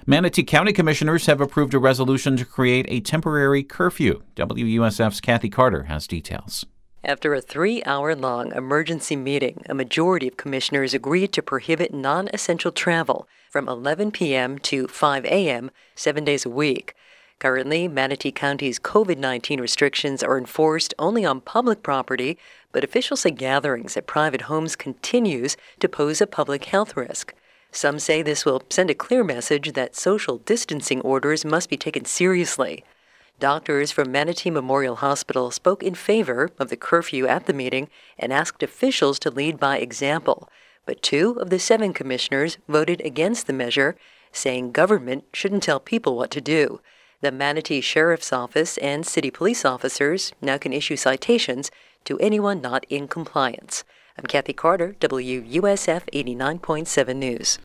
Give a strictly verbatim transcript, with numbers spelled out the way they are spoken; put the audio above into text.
Manatee County Commissioners have approved a resolution to create a temporary curfew. W U S F's Kathy Carter has details. After a three-hour-long emergency meeting, a majority of commissioners agreed to prohibit non-essential travel from eleven p.m. to five a.m., seven days a week. Currently, Manatee County's covid nineteen restrictions are enforced only on public property, but officials say gatherings at private homes continues to pose a public health risk. Some say this will send a clear message that social distancing orders must be taken seriously. Doctors from Manatee Memorial Hospital spoke in favor of the curfew at the meeting and asked officials to lead by example. But two of the seven commissioners voted against the measure, saying government shouldn't tell people what to do. The Manatee Sheriff's Office and city police officers now can issue citations to anyone not in compliance. I'm Kathy Carter, W U S F eighty-nine point seven News.